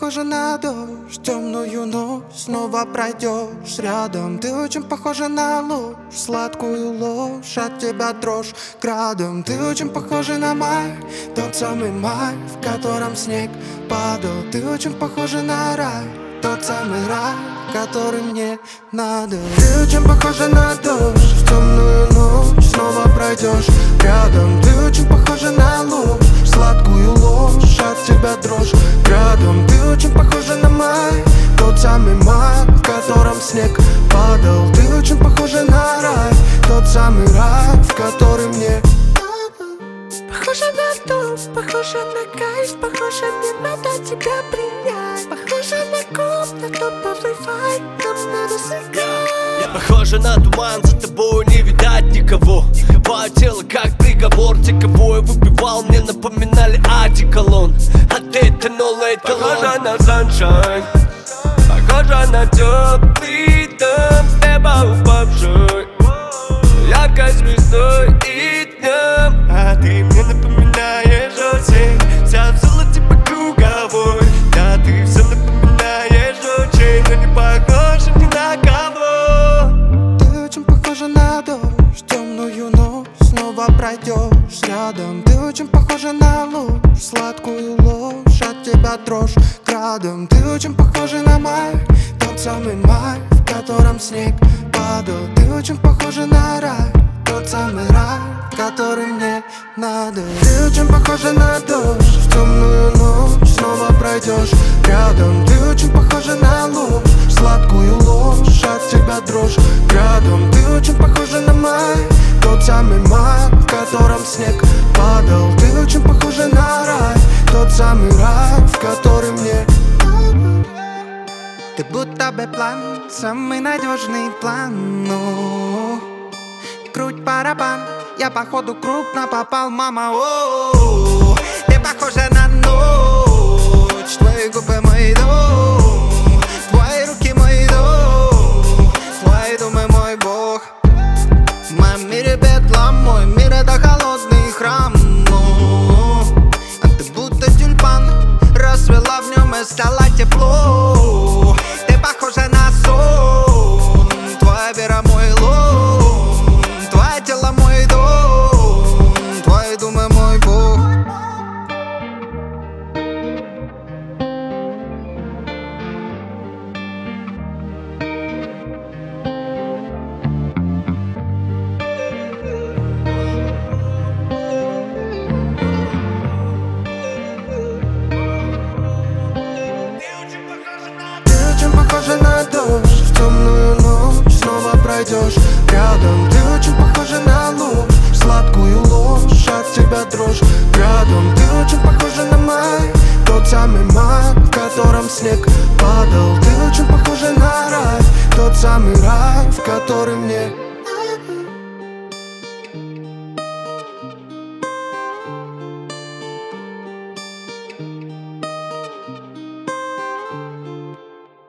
похожа на дождь, темную ночь снова пройдешь рядом. Ты очень похожа на ложь, сладкую ложь, от тебя дрожь градом. Ты очень похожа на май, тот самый май, в котором снег падал. Ты очень похожа на рай, тот самый рай, который мне надо. Ты очень похожа на дождь, в темную ночь снова пройдешь рядом. Ты очень похожа на ложь, сладкую ложь, от тебя дрожь градом. Ты очень похожа на май, тот самый май, в котором снег падал. Ты очень похожа на рай, тот самый рай, в который мне похожа на дождь, похожа на кайф, похожа, мне надо тебя принять. Похожа на комнату по Wi-Fi, нам надо сыграть. Я похожа на туман, за тобой не видать никого. Твое тело как приговор, те, кого я выпивал, мне напоминали одеколон. От этанола похожа на sunshine, похожа на теплый дом с неба упавший, яркой звездой и днем. А ты мне напоминаешь осень, вся в золоте по круговой. Да, ты все напоминаешь очень, но не похожа ни на кого. Ты очень похожа на дождь, темную ночь снова пройдешь рядом. Ты очень похожа на ложь, сладкую ложь, от тебя дрожь градом. Ты очень похожа на май, тот самый май, в котором снег падал. Ты очень похожа на рай, тот самый рай, который мне надо. Ты очень похожа на дождь, в темную ночь снова пройдешь рядом. Ты очень похожа на ложь, сладкую ложь, от тебя дрожь градом. Ты очень похожа на май, тот самый май, в котором снег падал. Ты очень похожа на рай, тот самый рай, в который мне ты будто бы план, самый надежный план, ну. Круть барабан, я походу крупно попал, мама, о-о-о. Ты похожа на ночь, твои губы мой дом, твои руки мой дом, твои думы мой бог. В моем мире бедлам, мой мир это холодный храм, ну. А ты будто тюльпан, расцвела в нем и стало тепло. Ты похожа на сон, твоя вера мой лон, твое тело мой дом, твои думы мой бог. Похожа на дождь, в темную ночь снова пройдешь рядом. Ты очень похожа на ложь, сладкую ложь, от тебя дрожь градом. Ты очень похожа на май, тот самый май, в котором снег падал. Ты очень похожа на рай, тот самый рай, в который мне